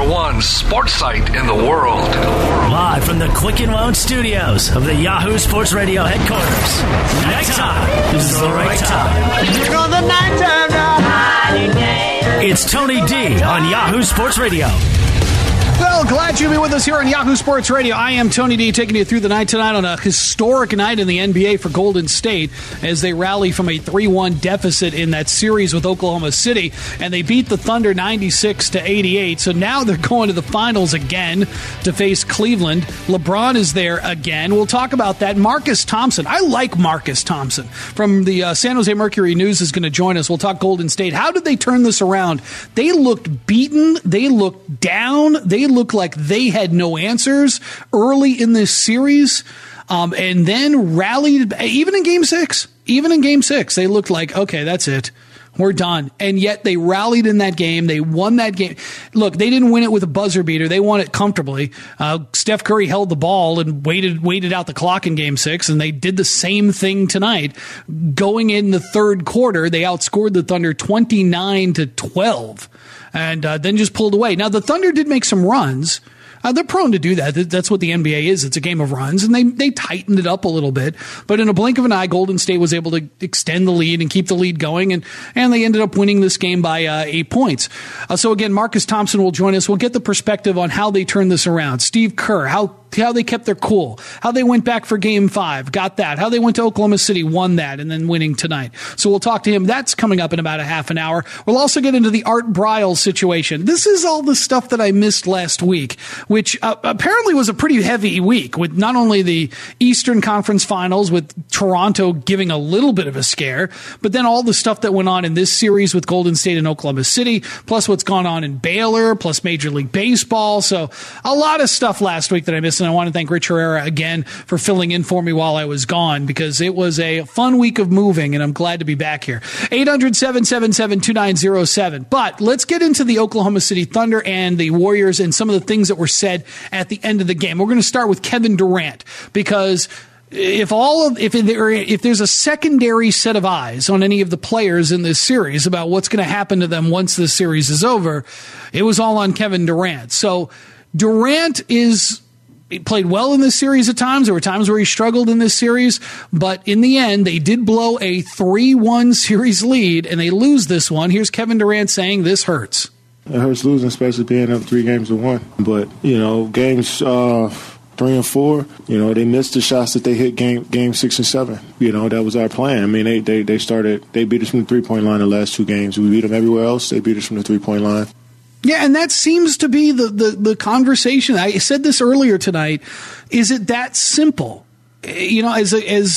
#1 sports site in the world. Live from the Quicken Loan Studios of the Yahoo Sports Radio headquarters. Nighttime. This is the right time. You're on the nighttime now. It's Tony D on Yahoo Sports Radio. Well, glad you'll be with us here on Yahoo Sports Radio. I am Tony D, taking you through the night tonight on a historic night in the NBA for Golden State as they rally from a 3-1 deficit in that series with Oklahoma City, and they beat the Thunder 96-88. So now they're going to the finals again to face Cleveland. LeBron is there again. We'll talk about that. Marcus Thompson. I like Marcus Thompson from the San Jose Mercury News is going to join us. We'll talk Golden State. How did they turn this around? They looked beaten. They looked down. They looked like they had no answers early in this series, and then rallied. Even in Game 6, they looked like, okay, that's it. We're done. And yet they rallied in that game. They won that game. Look, they didn't win it with a buzzer beater. They won it comfortably. Steph Curry held the ball and waited out the clock in Game 6, and they did the same thing tonight. Going in the third quarter, they outscored the Thunder 29-12. And then just pulled away. Now, the Thunder did make some runs. They're prone to do that. That's what the NBA is. It's a game of runs, and they tightened it up a little bit. But in a blink of an eye, Golden State was able to extend the lead and keep the lead going, and they ended up winning this game by 8 points. So again, Marcus Thompson will join us. We'll get the perspective on how they turned this around. Steve Kerr, how they kept their cool, how they went back for Game 5, got that, how they went to Oklahoma City, won that, and then winning tonight. So we'll talk to him. That's coming up in about a half an hour. We'll also get into the Art Briles situation. This is all the stuff that I missed last week, which apparently was a pretty heavy week with not only the Eastern Conference Finals with Toronto giving a little bit of a scare, but then all the stuff that went on in this series with Golden State and Oklahoma City, plus what's gone on in Baylor, plus Major League Baseball. So a lot of stuff last week that I missed. And I want to thank Rich Herrera again for filling in for me while I was gone, because it was a fun week of moving, and I'm glad to be back here. 800-777-2907. But let's get into the Oklahoma City Thunder and the Warriors and some of the things that were said at the end of the game. We're going to start with Kevin Durant, because if there's a secondary set of eyes on any of the players in this series about what's going to happen to them once this series is over, it was all on Kevin Durant. So Durant he played well in this series at times. There were times where he struggled in this series, but in the end, they did blow a 3-1 series lead, and they lose this one. Here's Kevin Durant saying this hurts. It hurts losing, especially being up 3-1. But, games 3 and 4, they missed the shots that they hit game 6 and 7. That was our plan. I mean, they beat us from the three-point line the last 2 games. We beat them everywhere else. They beat us from the three-point line. Yeah, and that seems to be the conversation. I said this earlier tonight. Is it that simple? Is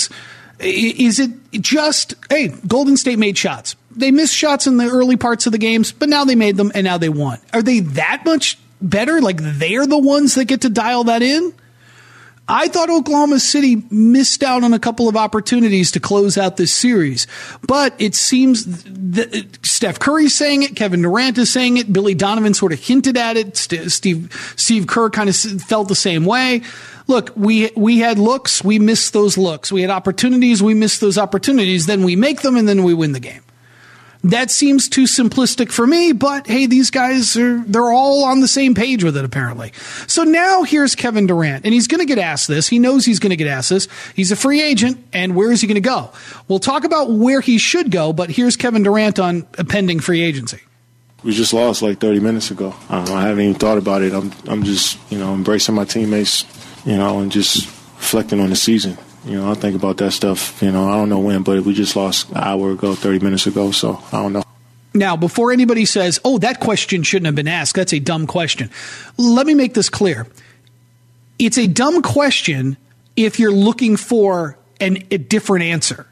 it just, hey, Golden State made shots. They missed shots in the early parts of the games, but now they made them and now they won. Are they that much better? Like they're the ones that get to dial that in? I thought Oklahoma City missed out on a couple of opportunities to close out this series, but it seems that Steph Curry's saying it, Kevin Durant is saying it, Billy Donovan sort of hinted at it, Steve Kerr kind of felt the same way. Look, we had looks, we missed those looks. We had opportunities, we missed those opportunities. Then we make them, and then we win the game. That seems too simplistic for me, but hey, these guys they're all on the same page with it, apparently. So now here's Kevin Durant, and he's going to get asked this. He knows he's going to get asked this. He's a free agent, and where is he going to go? We'll talk about where he should go, but here's Kevin Durant on a pending free agency. We just lost like 30 minutes ago. I haven't even thought about it. I'm just, embracing my teammates, and just reflecting on the season. I think about that stuff, I don't know when, but we just lost an hour ago, 30 minutes ago, so I don't know. Now, before anybody says, oh, that question shouldn't have been asked, that's a dumb question. Let me make this clear. It's a dumb question if you're looking for a different answer.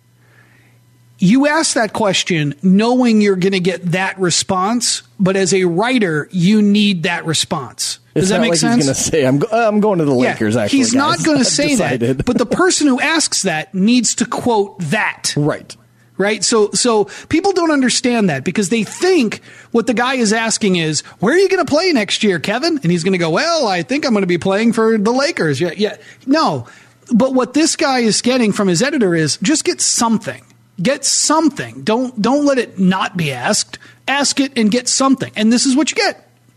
You ask that question knowing you're going to get that response, but as a writer, you need that response. Does that make sense? He's going to say, I'm going to the Lakers, actually. He's not going to say that, but the person who asks that needs to quote that. Right? So people don't understand that because they think what the guy is asking is, where are you going to play next year, Kevin? And he's going to go, well, I think I'm going to be playing for the Lakers. Yeah. No. But what this guy is getting from his editor is just get something. Get something. Don't let it not be asked. Ask it and get something. And this is what you get.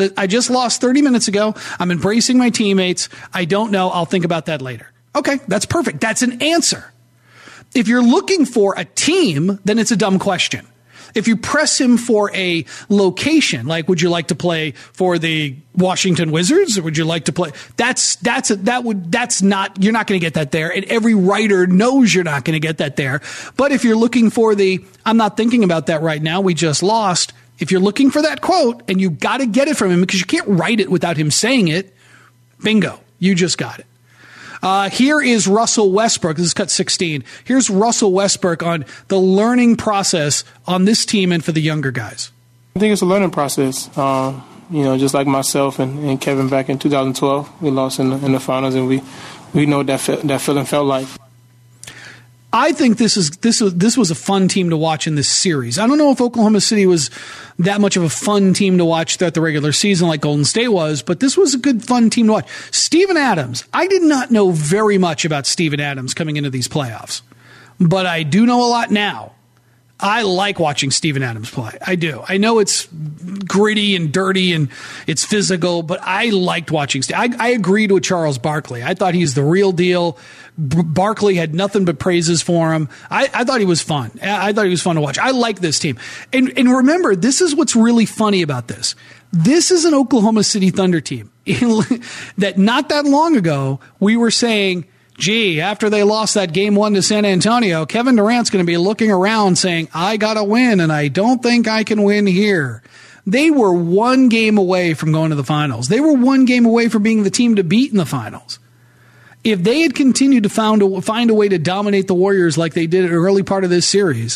I just lost 30 minutes ago. I'm embracing my teammates. I don't know. I'll think about that later. Okay, that's perfect. That's an answer. If you're looking for a team, then it's a dumb question. If you press him for a location, like would you like to play for the Washington Wizards, or would you like to play? You're not going to get that there, and every writer knows you're not going to get that there. But if you're looking for I'm not thinking about that right now, we just lost. If you're looking for that quote and you got to get it from him because you can't write it without him saying it, bingo, you just got it. Here is Russell Westbrook. This is cut 16. Here's Russell Westbrook on the learning process on this team and for the younger guys. I think it's a learning process. Just like myself and Kevin back in 2012, we lost in the finals, and we know what that feeling felt like. I think this was a fun team to watch in this series. I don't know if Oklahoma City was that much of a fun team to watch throughout the regular season like Golden State was, but this was a good, fun team to watch. Steven Adams. I did not know very much about Steven Adams coming into these playoffs, but I do know a lot now. I like watching Steven Adams play. I do. I know it's gritty and dirty and it's physical, but I liked watching. I agreed with Charles Barkley. I thought he's the real deal. Barkley had nothing but praises for him. I thought he was fun. I thought he was fun to watch. I like this team. And remember, this is what's really funny about this. This is an Oklahoma City Thunder team that not that long ago we were saying, gee, after they lost that game 1 to San Antonio, Kevin Durant's going to be looking around saying, I got to win, and I don't think I can win here. They were 1 game away from going to the finals. They were 1 game away from being the team to beat in the finals. If they had continued to find a way to dominate the Warriors like they did in the early part of this series,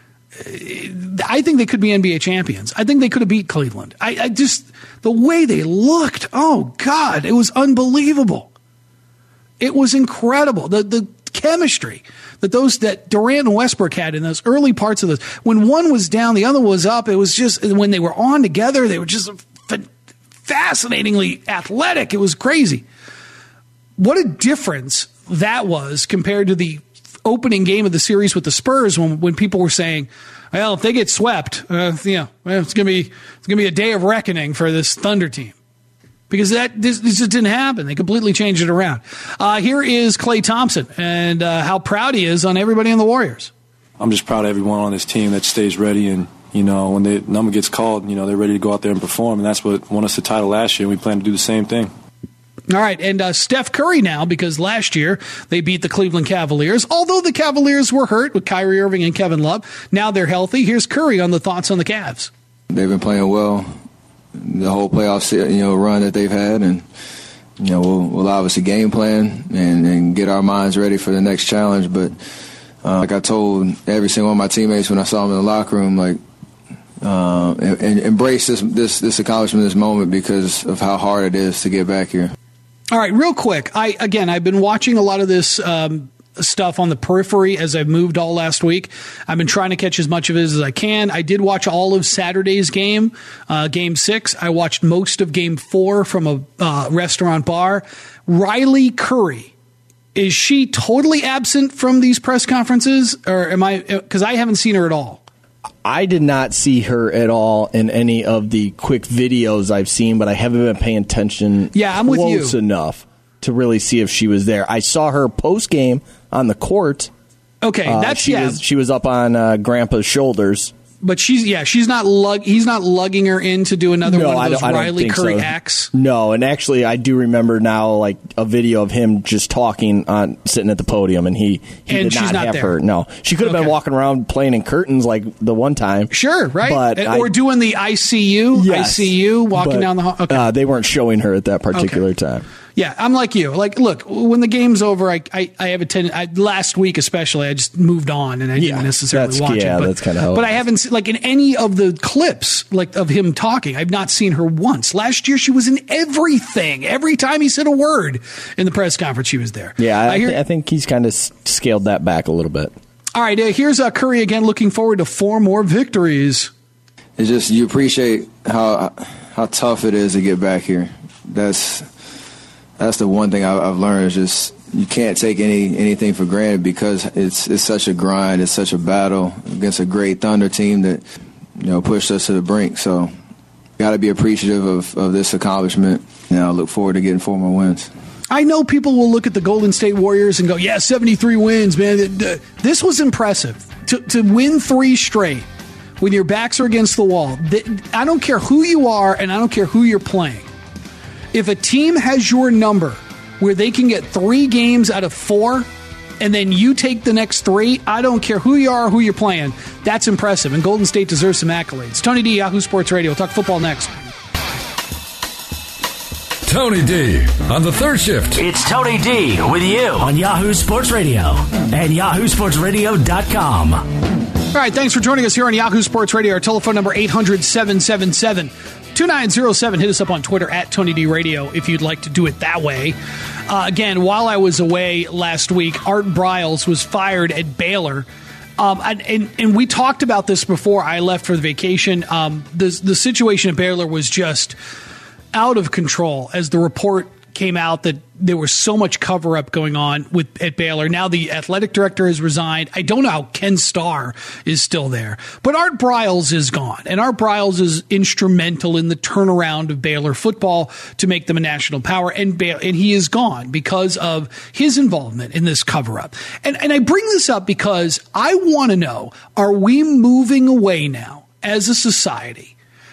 I think they could be NBA champions. I think they could have beat Cleveland. I just, the way they looked, oh, God, it was unbelievable. It was incredible. The chemistry that Durant and Westbrook had in those early parts of this. When one was down, the other was up. It was just, when they were on together, they were just fascinatingly athletic. It was crazy. What a difference that was compared to the opening game of the series with the Spurs when people were saying, well, if they get swept, it's going to be a day of reckoning for this Thunder team. Because this just didn't happen. They completely changed it around. Here is Klay Thompson and how proud he is on everybody in the Warriors. I'm just proud of everyone on this team that stays ready, and when the number gets called, they're ready to go out there and perform, and that's what won us the title last year. And we plan to do the same thing. All right, and Steph Curry now, because last year they beat the Cleveland Cavaliers. Although the Cavaliers were hurt with Kyrie Irving and Kevin Love, now they're healthy. Here's Curry on the thoughts on the Cavs. They've been playing well the whole playoff run that they've had, and we'll obviously game plan and get our minds ready for the next challenge. But like I told every single one of my teammates when I saw them in the locker room, and embrace this accomplishment, this moment, because of how hard it is to get back here. All right, real quick. I've been watching a lot of this stuff on the periphery as I've moved all last week. I've been trying to catch as much of it as I can. I did watch all of Saturday's game, Game 6. I watched most of Game 4 from a restaurant bar. Riley Curry, is she totally absent from these press conferences, or am I? Because I haven't seen her at all. I did not see her at all in any of the quick videos I've seen, but I haven't been paying attention I'm with you. Close enough to really see if she was there. I saw her post-game on the court. Okay, she was up on Grandpa's shoulders. But he's not lugging her in to do another one of those Riley Curry acts. No, and actually I do remember now like a video of him just talking sitting at the podium, and he did not have there. her. No, she could have been walking around playing in curtains like the one time. Sure, right? Or doing the ICU, walking down the hall. Okay. They weren't showing her at that particular time. Yeah, I'm like you. Like, look, when the game's over, I have a tendency. Last week especially, I just moved on and I didn't necessarily watch it. But, that's kind of how. But I haven't seen, like, in any of the clips like of him talking, I've not seen her once. Last year, she was in everything. Every time he said a word in the press conference, she was there. Yeah, I think he's kind of scaled that back a little bit. All right, here's Curry again, looking forward to 4 more victories. It's just you appreciate how tough it is to get back here. That's the one thing I've learned, is just you can't take anything for granted, because it's such a grind, it's such a battle against a great Thunder team that pushed us to the brink. So got to be appreciative of this accomplishment. And I look forward to getting 4 more wins. I know people will look at the Golden State Warriors and go, yeah, 73 wins, man. This was impressive. To win 3 straight when your backs are against the wall. I don't care who you are and I don't care who you're playing. If a team has your number where they can get 3 games out of 4 and then you take the next 3, I don't care who you are or who you're playing. That's impressive, and Golden State deserves some accolades. Tony D, Yahoo Sports Radio. We'll talk football next. Tony D on the third shift. It's Tony D with you on Yahoo Sports Radio and yahoosportsradio.com. All right, thanks for joining us here on Yahoo Sports Radio. Our telephone number 800-777-2907. Hit us up on Twitter at Tony D Radio if you'd like to do it that way. Again, while I was away last week, Art Briles was fired at Baylor. And we talked about this before I left for the vacation. The situation at Baylor was just out of control as the report came out that there was so much cover-up going on at Baylor. Now the athletic director has resigned. I don't know how Ken Starr is still there. But Art Briles is gone. And Art Briles is instrumental in the turnaround of Baylor football to make them a national power. And he is gone because of his involvement in this cover-up. And I bring this up because I want to know, are we moving away now as a society?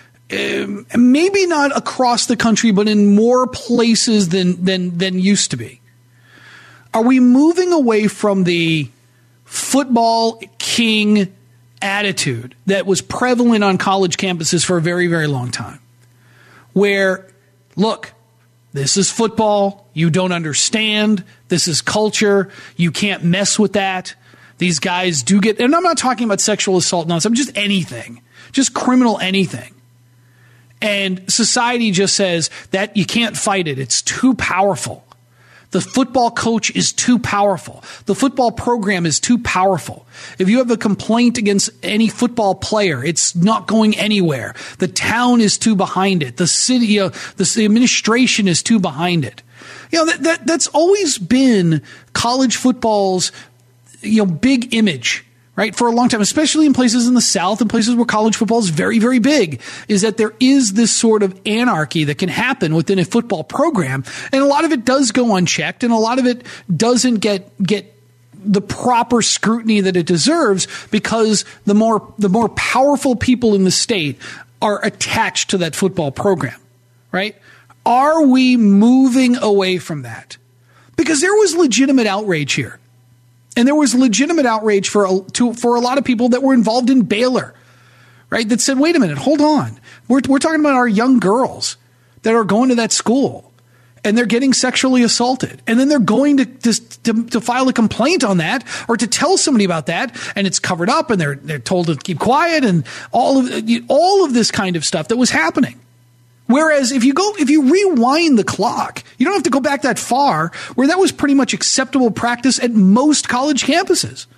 Maybe not across the country, but in more places than used to be. Are we moving away from the football king attitude that was prevalent on college campuses for a very, very long time? Where, look, this is football. You don't understand. This is culture. You can't mess with that. These guys do get, and I'm not talking about sexual assault nonsense, I'm just anything, just criminal anything. And society just says that you can't fight it. It's too powerful. The football coach is too powerful. The football program is too powerful. If you have a complaint against any football player, it's not going anywhere. The town is too behind it. The city, the administration is too behind it. That's always been college football's, big image. Right, for a long time, especially in places in the South and places where college football is very, very big, is that there is this sort of anarchy that can happen within a football program. And a lot of it does go unchecked, and a lot of it doesn't get the proper scrutiny that it deserves because the more powerful people in the state are attached to that football program, right? Are we moving away from that? Because there was legitimate outrage here. And there was legitimate outrage for a lot of people that were involved in Baylor, right? That said, wait a minute, hold on. We're talking about our young girls that are going to that school and they're getting sexually assaulted. And then they're going to file a complaint on that or to tell somebody about that. And it's covered up and they're told to keep quiet and all of this kind of stuff that was happening. Whereas if you rewind the clock, you don't have to go back that far, where that was pretty much acceptable practice at most college campuses.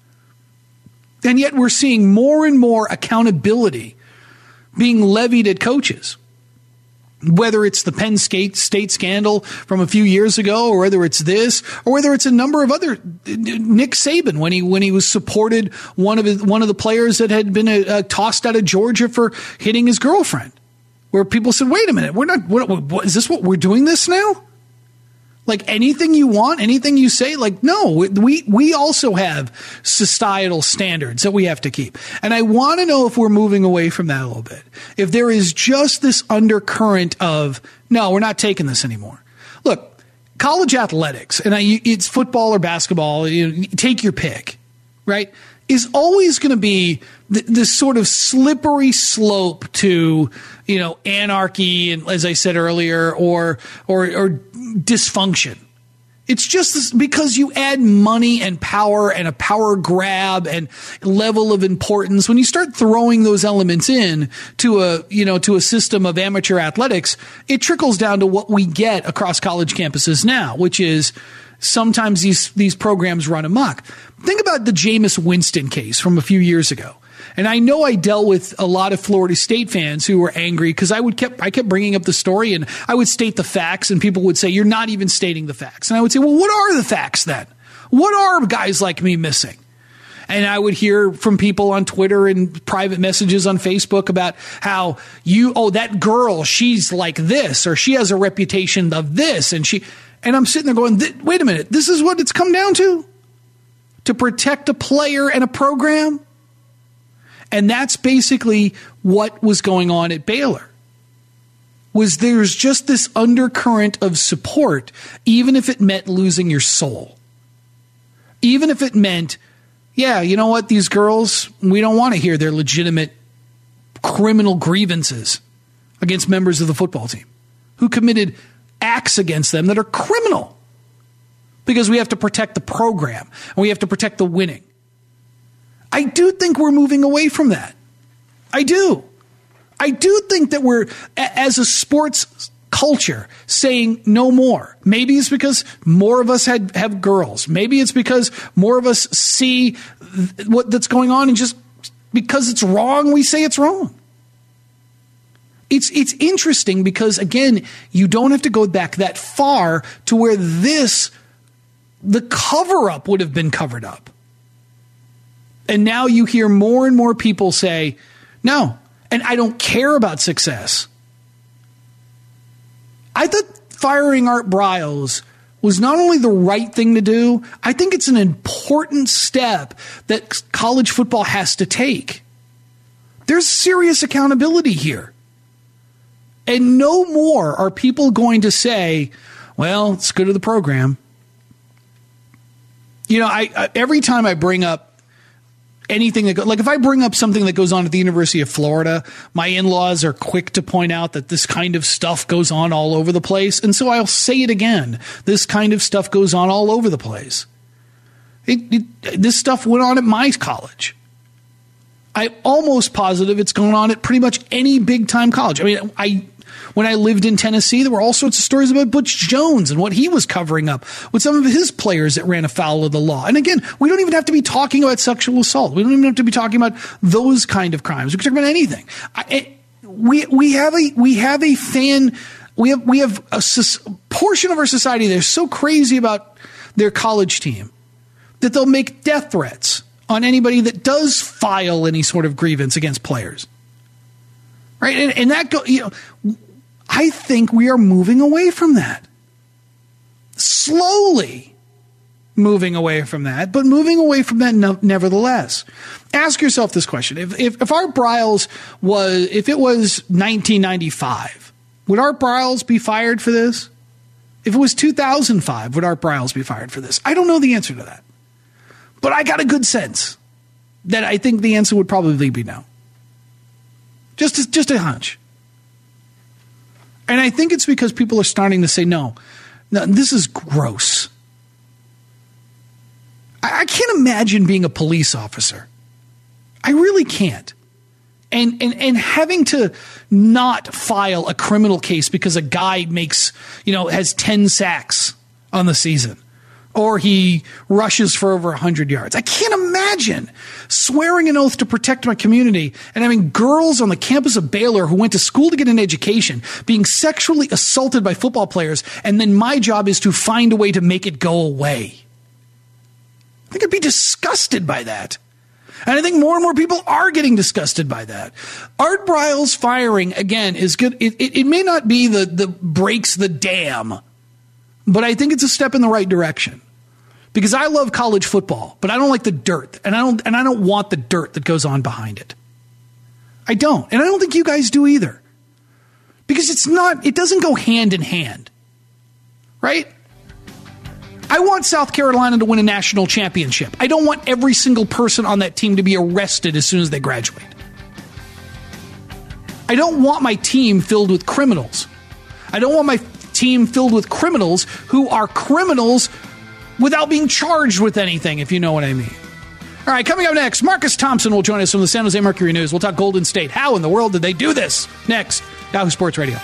And yet we're seeing more and more accountability being levied at coaches. Whether it's the Penn State scandal from a few years ago, or whether it's this, or whether it's a number of other, Nick Saban when he was supported one of the players that had been tossed out of Georgia for hitting his girlfriend. Where people said, wait a minute, what, is this what we're doing this now? Like anything you want, anything you say, like, no, we also have societal standards that we have to keep. And I want to know if we're moving away from that a little bit. If there is just this undercurrent of, no, we're not taking this anymore. Look, college athletics, and it's football or basketball, take your pick, right? Is always going to be this sort of slippery slope to, anarchy, and as I said earlier, or dysfunction. It's just this, because you add money and power and a power grab and level of importance. When you start throwing those elements in to a system of amateur athletics, it trickles down to what we get across college campuses now, which is sometimes these programs run amok. Think about the Jameis Winston case from a few years ago. And I know I dealt with a lot of Florida State fans who were angry because I kept bringing up the story and I would state the facts and people would say, you're not even stating the facts. And I would say, well, what are the facts then? What are guys like me missing? And I would hear from people on Twitter and private messages on Facebook about how that girl, she's like this, or she has a reputation of this. And I'm sitting there going, wait a minute, this is what it's come down to? To protect a player and a program? And that's basically what was going on at Baylor. There's just this undercurrent of support, even if it meant losing your soul. Even if it meant, yeah, you know what, these girls, we don't want to hear their legitimate criminal grievances against members of the football team who committed acts against them that are criminal, because we have to protect the program and we have to protect the winning. I do think we're moving away from that. I do think that we're, as a sports culture, saying no more. Maybe it's because more of us have girls. Maybe it's because more of us see that's going on, and just because it's wrong, we say it's wrong. It's interesting because, again, you don't have to go back that far to where the cover-up would have been covered up. And now you hear more and more people say, no, and I don't care about success. I thought firing Art Briles was not only the right thing to do, I think it's an important step that college football has to take. There's serious accountability here. And no more are people going to say, well, it's good to the program. You know, I every time I bring up anything like if I bring up something that goes on at the University of Florida, my in-laws are quick to point out that this kind of stuff goes on all over the place. And so I'll say it again. This kind of stuff goes on all over the place. This stuff went on at my college. I'm almost positive it's going on at pretty much any big-time college. I mean, when I lived in Tennessee, there were all sorts of stories about Butch Jones and what he was covering up with some of his players that ran afoul of the law. And again, we don't even have to be talking about sexual assault. We don't even have to be talking about those kind of crimes. We can talk about anything. We have a portion of our society that is so crazy about their college team that they'll make death threats on anybody that does file any sort of grievance against players. Right? And that I think we are moving away from that. Slowly moving away from that, but moving away from that nevertheless. Ask yourself this question. If Art Briles if it was 1995, would Art Briles be fired for this? If it was 2005, would Art Briles be fired for this? I don't know the answer to that. But I got a good sense that I think the answer would probably be no. Just a hunch. And I think it's because people are starting to say, no, this is gross. I can't imagine being a police officer. I really can't. And having to not file a criminal case because a guy has 10 sacks on the season, or he rushes for over 100 yards. I can't imagine swearing an oath to protect my community and having girls on the campus of Baylor who went to school to get an education being sexually assaulted by football players, and then my job is to find a way to make it go away. I think I'd be disgusted by that. And I think more and more people are getting disgusted by that. Art Briles' firing, again, is good. It may not be the breaks the dam, but I think it's a step in the right direction, because I love college football, but I don't like the dirt, and I don't want the dirt that goes on behind it. I don't, and I don't think you guys do either, because it doesn't go hand in hand, right? I want South Carolina to win a national championship. I don't want every single person on that team to be arrested as soon as they graduate. I don't want my team filled with criminals. I don't want my team filled with criminals who are criminals without being charged with anything, if you know what I mean. All right, coming up next, Marcus Thompson will join us from the San Jose Mercury News. We'll talk Golden State. How in the world did they do this? Next, Yahoo Sports Radio.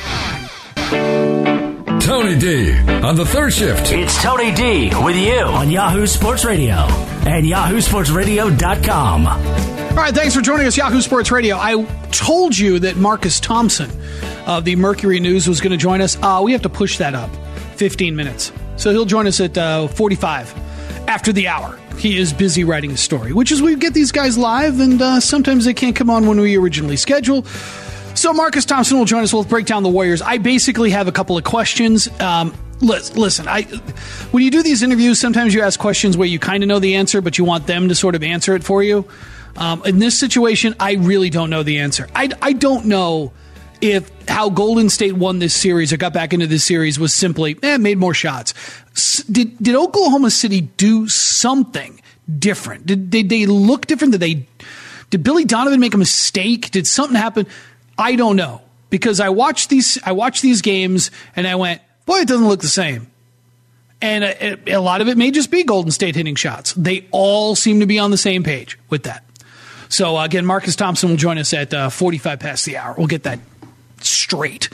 Tony D on the third shift. It's Tony D with you on Yahoo Sports Radio and yahoosportsradio.com. All right, thanks for joining us, Yahoo Sports Radio. I told you that Marcus Thompson of the Mercury News was going to join us. We have to push that up 15 minutes. So he'll join us at 45 after the hour. He is busy writing a story, which is we get these guys live, and sometimes they can't come on when we originally schedule. So Marcus Thompson will join us. We'll break down the Warriors. I basically have a couple of questions. Listen, when you do these interviews, sometimes you ask questions where you kind of know the answer, but you want them to sort of answer it for you. In this situation, I really don't know the answer. I don't know if how Golden State won this series or got back into this series was simply, made more shots. Did Oklahoma City do something different? Did they look different? Did Billy Donovan make a mistake? Did something happen? I don't know, because I watched these games and I went, boy, it doesn't look the same. And a lot of it may just be Golden State hitting shots. They all seem to be on the same page with that. So again, Marcus Thompson will join us at 45 past the hour. We'll get that straight.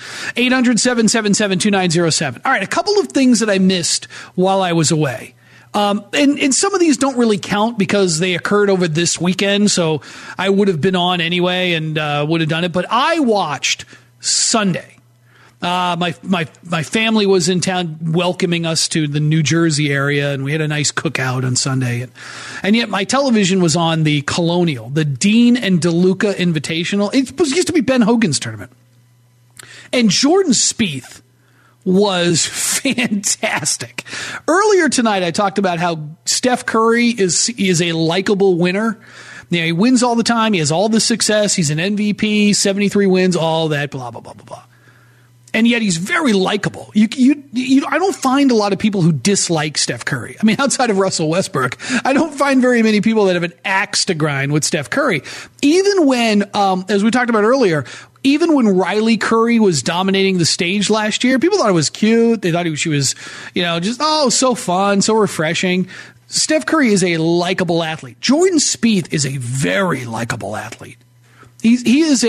800-777-2907. All right, a couple of things that I missed while I was away. And some of these don't really count because they occurred over this weekend, so I would have been on anyway and would have done it. But I watched Sunday. My family was in town welcoming us to the New Jersey area, and we had a nice cookout on Sunday. And yet my television was on the Colonial, the Dean and DeLuca Invitational. It used to be Ben Hogan's tournament. And Jordan Spieth was fantastic. Earlier tonight, I talked about how Steph Curry is a likable winner. You know, he wins all the time. He has all the success. He's an MVP, 73 wins, all that, blah, blah, blah, blah, blah. And yet he's very likable. I don't find a lot of people who dislike Steph Curry. I mean, outside of Russell Westbrook, I don't find very many people that have an axe to grind with Steph Curry. Even when, as we talked about earlier, even when Riley Curry was dominating the stage last year, people thought it was cute. They thought she was, just, so fun, so refreshing. Steph Curry is a likable athlete. Jordan Spieth is a very likable athlete. He's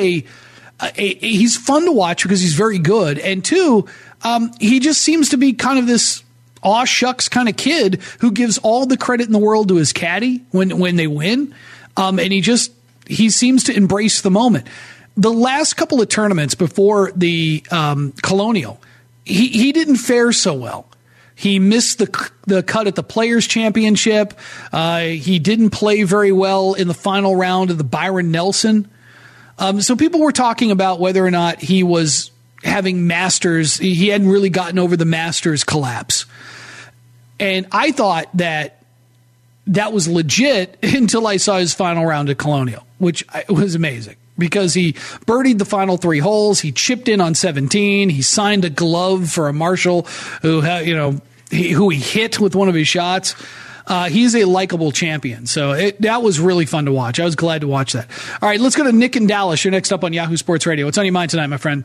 fun to watch because he's very good. And two, he just seems to be kind of this aw shucks kind of kid who gives all the credit in the world to his caddy when they win. And he seems to embrace the moment. The last couple of tournaments before the Colonial, he didn't fare so well. He missed the cut at the Players' Championship. He didn't play very well in the final round of the Byron Nelson. So people were talking about whether or not he was having Masters. He hadn't really gotten over the Masters collapse. And I thought that was legit until I saw his final round at Colonial, which was amazing. Because he birdied the final 3 holes, he chipped in on 17, he signed a glove for a Marshall who he hit with one of his shots. He's a likable champion, so that was really fun to watch. I was glad to watch that. All right, let's go to Nick in Dallas. You're next up on Yahoo Sports Radio. What's on your mind tonight, my friend?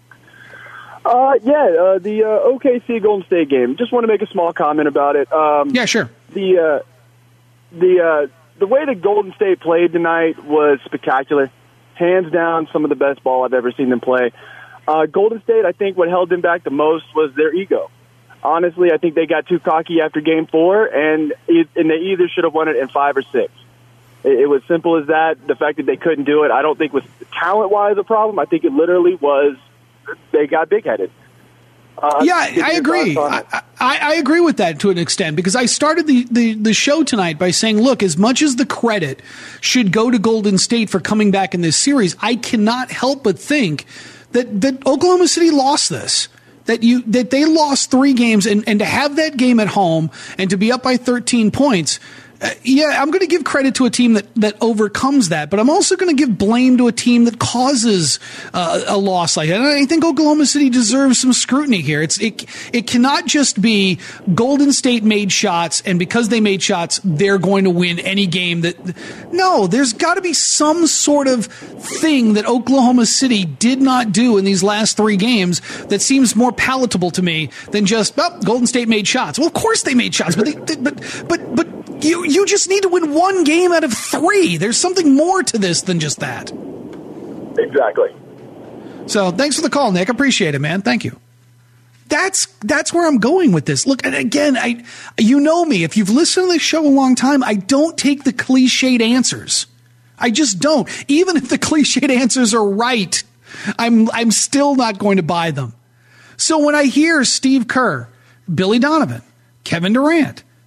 The OKC Golden State game. Just want to make a small comment about it. Yeah, sure. The way that Golden State played tonight was spectacular. Hands down, some of the best ball I've ever seen them play. Golden State, I think what held them back the most was their ego. Honestly, I think they got too cocky after Game 4, and they either should have won it in 5 or 6. It was simple as that. The fact that they couldn't do it, I don't think was talent-wise a problem. I think it literally was they got big-headed. I agree. I agree with that to an extent, because I started the show tonight by saying, look, as much as the credit should go to Golden State for coming back in this series, I cannot help but think that Oklahoma City lost this. That they lost 3 games, and to have that game at home and to be up by 13 points. I'm going to give credit to a team that overcomes that, but I'm also going to give blame to a team that causes a loss like that. And I think Oklahoma City deserves some scrutiny here. It cannot just be Golden State made shots, and because they made shots, they're going to win any game. No, there's got to be some sort of thing that Oklahoma City did not do in these last 3 games that seems more palatable to me than just, Golden State made shots. Well, of course they made shots, but you just need to win 1 game out of 3. There's something more to this than just that. Exactly. So thanks for the call, Nick. Appreciate it, man. Thank you. That's where I'm going with this. Look, and again, you know me. If you've listened to this show a long time, I don't take the cliched answers. I just don't. Even if the cliched answers are right, I'm still not going to buy them. So when I hear Steve Kerr, Billy Donovan, Kevin Durant,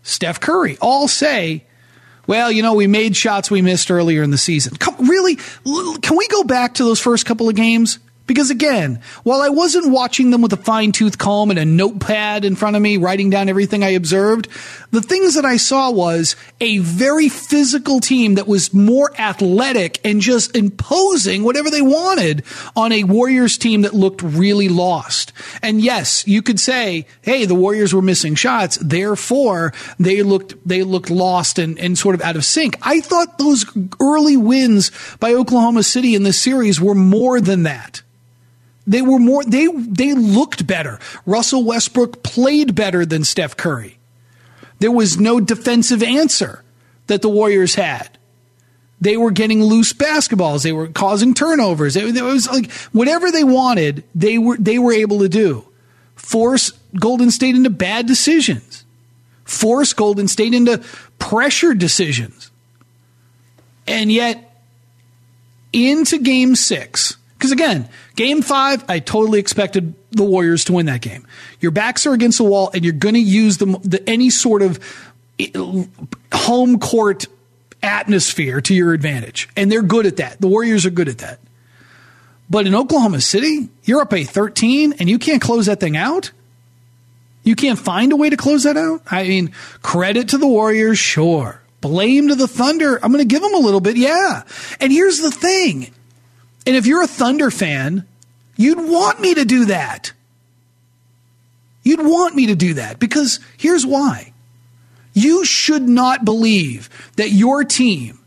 Steph Curry all say, well, we made shots we missed earlier in the season. Really? Can we go back to those first couple of games? Because again, while I wasn't watching them with a fine-tooth comb and a notepad in front of me, writing down everything I observed, the things that I saw was a very physical team that was more athletic and just imposing whatever they wanted on a Warriors team that looked really lost. And yes, you could say, hey, the Warriors were missing shots, therefore they looked lost and sort of out of sync. I thought those early wins by Oklahoma City in this series were more than that. They were more, they looked better. Russell Westbrook played better than Steph Curry. There was no defensive answer that the Warriors had. They were getting loose basketballs. They were causing turnovers. It was like whatever they wanted, they were able to do. Force Golden State into bad decisions. Force Golden State into pressure decisions. And yet, into Game 6, because again, Game 5, I totally expected the Warriors to win that game. Your backs are against the wall, and you're going to use any sort of home court atmosphere to your advantage. And they're good at that. The Warriors are good at that. But in Oklahoma City, you're up a 13, and you can't close that thing out? You can't find a way to close that out? I mean, credit to the Warriors, sure. Blame to the Thunder. I'm going to give them a little bit, yeah. And here's the thing. And if you're a Thunder fan, you'd want me to do that. You'd want me to do that because here's why. You should not believe that your team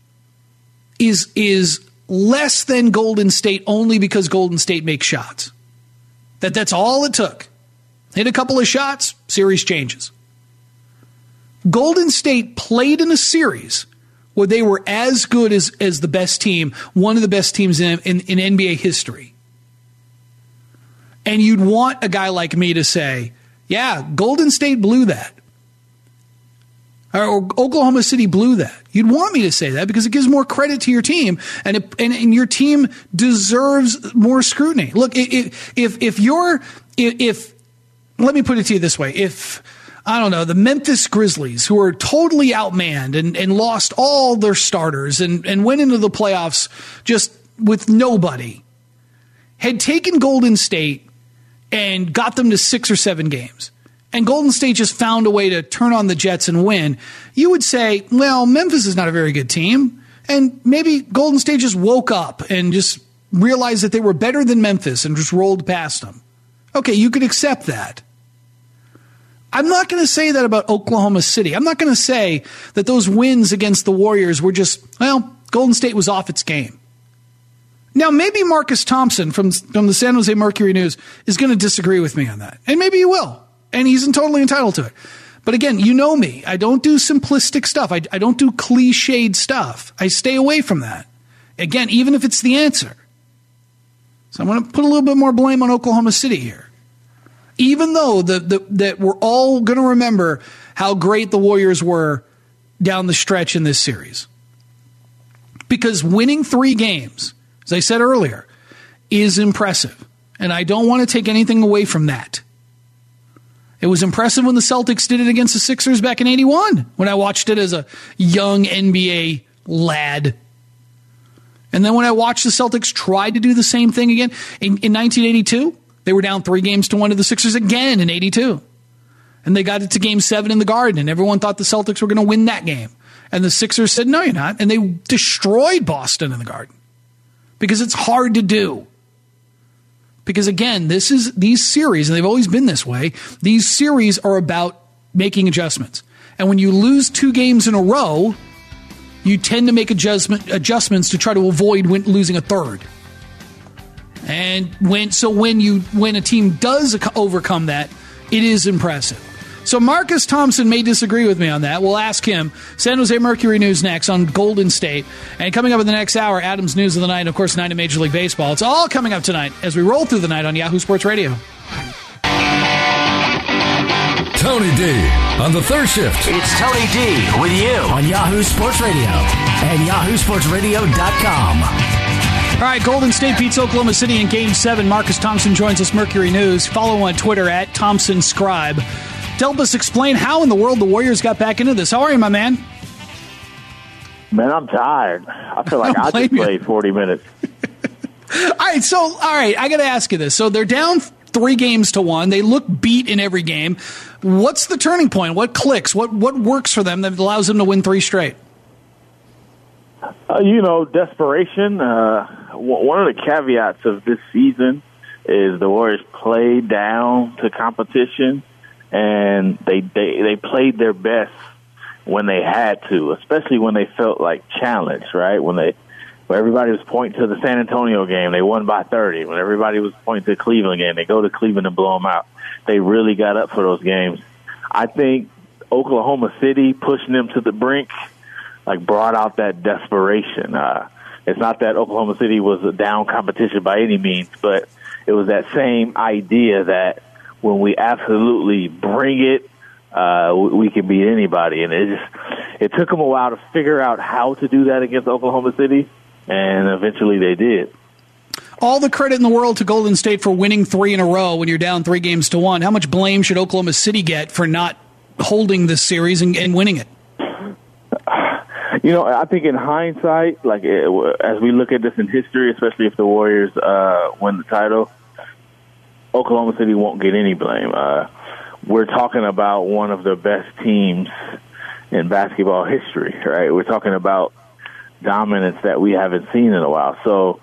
is less than Golden State only because Golden State makes shots. That's all it took. Hit a couple of shots, series changes. Golden State played in a series where they were as good as the best team, one of the best teams in NBA history. And you'd want a guy like me to say, yeah, Golden State blew that. Or Oklahoma City blew that. You'd want me to say that because it gives more credit to your team, and your team deserves more scrutiny. Look, if let me put it to you this way, if I don't know, the Memphis Grizzlies, who are totally outmanned and lost all their starters and went into the playoffs just with nobody, had taken Golden State and got them to 6 or 7 games, and Golden State just found a way to turn on the Jets and win, you would say, well, Memphis is not a very good team, and maybe Golden State just woke up and just realized that they were better than Memphis and just rolled past them. Okay, you could accept that. I'm not going to say that about Oklahoma City. I'm not going to say that those wins against the Warriors were just, well, Golden State was off its game. Now, maybe Marcus Thompson from the San Jose Mercury News is going to disagree with me on that. And maybe he will. And he's totally entitled to it. But again, you know me. I don't do simplistic stuff. I don't do cliched stuff. I stay away from that. Again, even if it's the answer. So I'm going to put a little bit more blame on Oklahoma City here. Even though that we're all going to remember how great the Warriors were down the stretch in this series. Because winning 3 games, as I said earlier, is impressive. And I don't want to take anything away from that. It was impressive when the Celtics did it against the Sixers back in 81, when I watched it as a young NBA lad. And then when I watched the Celtics try to do the same thing again in 1982, they were down 3-1 to the Sixers again in 82. And they got it to Game 7 in the Garden, and everyone thought the Celtics were going to win that game. And the Sixers said, no, you're not. And they destroyed Boston in the Garden. Because it's hard to do. Because again, these series, and they've always been this way, these series are about making adjustments. And when you lose 2 games in a row, you tend to make adjustments to try to avoid losing a third. And when a team does overcome that, it is impressive. So Marcus Thompson may disagree with me on that. We'll ask him. San Jose Mercury News next on Golden State. And coming up in the next hour, Adam's News of the Night, and of course, 9 to Major League Baseball. It's all coming up tonight as we roll through the night on Yahoo Sports Radio. Tony D on the third shift. It's Tony D with you on Yahoo Sports Radio and yahoosportsradio.com. All right, Golden State beats Oklahoma City in Game 7. Marcus Thompson joins us, Mercury News. Follow him on Twitter at Thompson Scribe. to help us explain how in the world the Warriors got back into this. How are you, my man? Man, I'm tired. I feel like I just played 40 minutes. All right, I got to ask you this. So they're down 3-1. They look beat in every game. What's the turning point? What clicks? What works for them that allows them to win 3 straight? Desperation. One of the caveats of this season is the Warriors played down to competition, and they played their best when they had to, especially when they felt like challenged, right? When everybody was pointing to the San Antonio game, they won by 30. When everybody was pointing to the Cleveland game, they go to Cleveland and blow them out. They really got up for those games. I think Oklahoma City pushing them to the brink brought out that desperation. It's not that Oklahoma City was a down competition by any means, but it was that same idea that when we absolutely bring it, we can beat anybody. And it took them a while to figure out how to do that against Oklahoma City, and eventually they did. All the credit in the world to Golden State for winning 3 in a row when you're down 3-1. How much blame should Oklahoma City get for not holding this series and winning it? I think in hindsight, as we look at this in history, especially if the Warriors win the title, Oklahoma City won't get any blame. We're talking about one of the best teams in basketball history, right? We're talking about dominance that we haven't seen in a while. So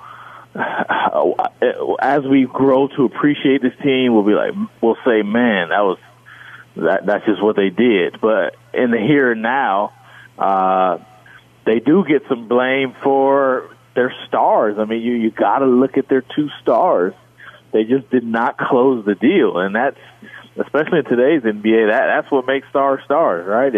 as we grow to appreciate this team, we'll say, man, that's just what they did. But in the here and now, they do get some blame for their stars. I mean, you got to look at their 2 stars. They just did not close the deal, and that's, especially in today's NBA, that's what makes stars, right?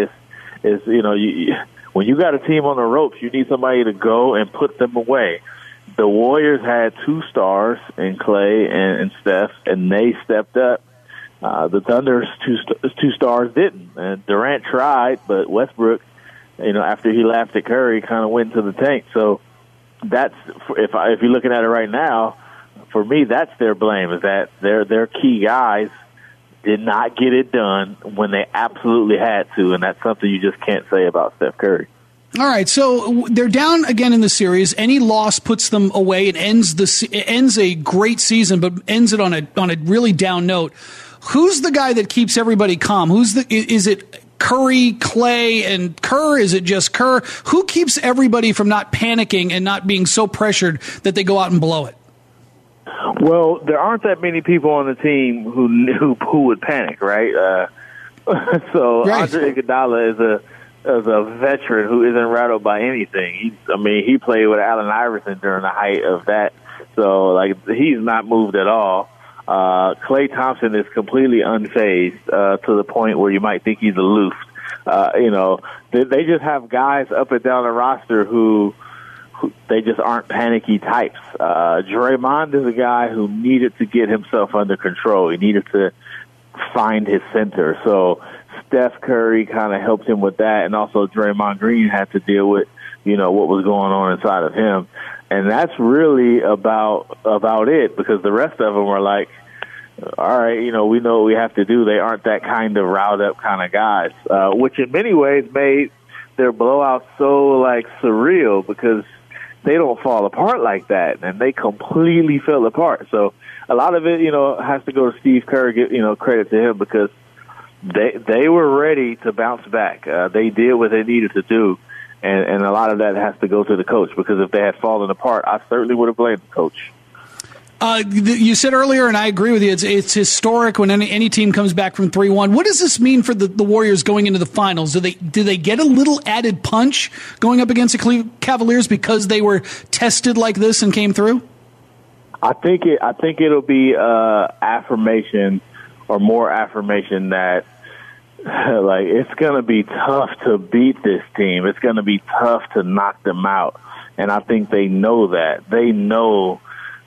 When you got a team on the ropes, you need somebody to go and put them away. The Warriors had 2 stars in Clay and Steph, and they stepped up. The Thunder's two stars didn't. And Durant tried, but Westbrook, after he laughed at Curry, kind of went into the tank. So that's, if you're looking at it right now, for me, that's their blame, is that their key guys did not get it done when they absolutely had to, and that's something you just can't say about Steph Curry. All right, so they're down again in the series. Any loss puts them away and ends a great season, but ends it on a really down note. Who's the guy that keeps everybody calm? Is it Curry, Clay, and Kerr? Is it just Kerr? Who keeps everybody from not panicking and not being so pressured that they go out and blow it? Well, there aren't that many people on the team who would panic, right? So right. Andre Iguodala is a veteran who isn't rattled by anything. He played with Allen Iverson during the height of that, so he's not moved at all. Klay Thompson is completely unfazed to the point where you might think he's aloof. They just have guys up and down the roster who they just aren't panicky types. Draymond is a guy who needed to get himself under control. He needed to find his center. So Steph Curry kind of helped him with that, and also Draymond Green had to deal with, what was going on inside of him. And that's really about it, because the rest of them are like, all right, we know what we have to do. They aren't that kind of riled up kind of guys, which in many ways made their blowout so surreal, because they don't fall apart like that, and they completely fell apart. So a lot of it, has to go to Steve Kerr, credit to him, because they were ready to bounce back. They did what they needed to do, and a lot of that has to go to the coach, because if they had fallen apart, I certainly would have blamed the coach. You said earlier, and I agree with you, it's historic when any team comes back from 3-1. What does this mean for the Warriors going into the finals? Do they get a little added punch going up against the Cleveland Cavaliers because they were tested like this and came through? I think it'll be affirmation, or more affirmation, that it's going to be tough to beat this team. It's going to be tough to knock them out, and I think they know that. They know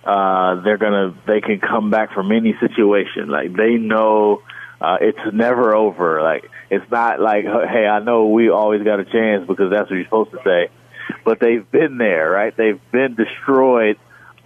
they can come back from any situation. They know it's never over. It's not hey, I know we always got a chance, because that's what you're supposed to say. But they've been there, right? They've been destroyed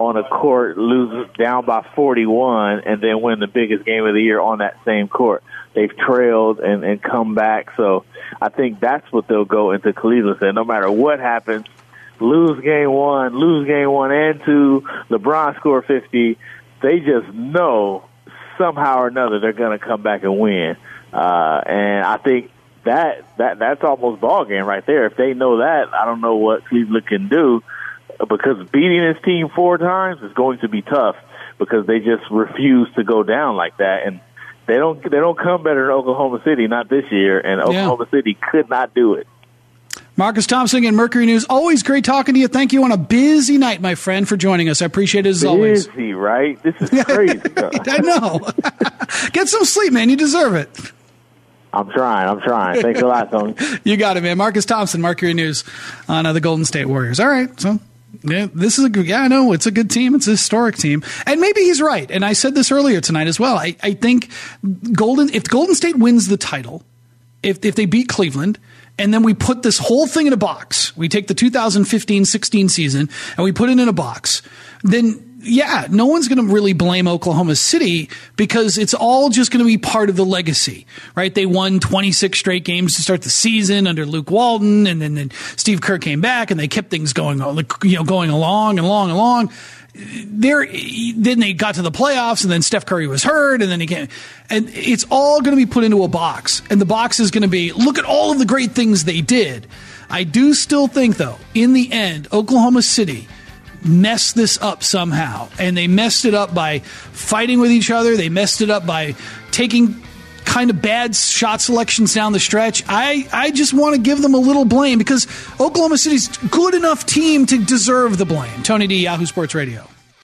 on a court, lose down by 41, and then win the biggest game of the year on that same court. They've trailed and come back. So I think that's what they'll go into Cleveland saying. No matter what happens, lose game 1 and 2, LeBron score 50, they just know somehow or another they're going to come back and win. And I think that's almost ball game right there. If they know that, I don't know what Cleveland can do, because beating this team 4 times is going to be tough, because they just refuse to go down like that. And they don't come better than Oklahoma City, not this year, and Oklahoma City could not do it. Marcus Thompson and Mercury News, always great talking to you. Thank you on a busy night, my friend, for joining us. I appreciate it as always. Busy, right? This is crazy. I know. Get some sleep, man. You deserve it. I'm trying. Thanks a lot, Tony. You got it, man. Marcus Thompson, Mercury News on the Golden State Warriors. All right, so this is I know it's a good team. It's a historic team, and maybe he's right. And I said this earlier tonight as well. I think if Golden State wins the title, if they beat Cleveland, and then we put this whole thing in a box, we take the 2015-16 season and we put it in a box, then no one's going to really blame Oklahoma City, because it's all just going to be part of the legacy, right? They won 26 straight games to start the season under Luke Walton, and then Steve Kerr came back and they kept things going along. Then they got to the playoffs, and then Steph Curry was hurt, and then he came. And it's all going to be put into a box, and the box is going to be, look at all of the great things they did. I do still think, though, in the end, Oklahoma City messed this up somehow, and they messed it up by fighting with each other. They messed it up by taking kind of bad shot selections down the stretch. I just want to give them a little blame, because Oklahoma City's good enough team to deserve the blame. Tony D, Yahoo Sports Radio.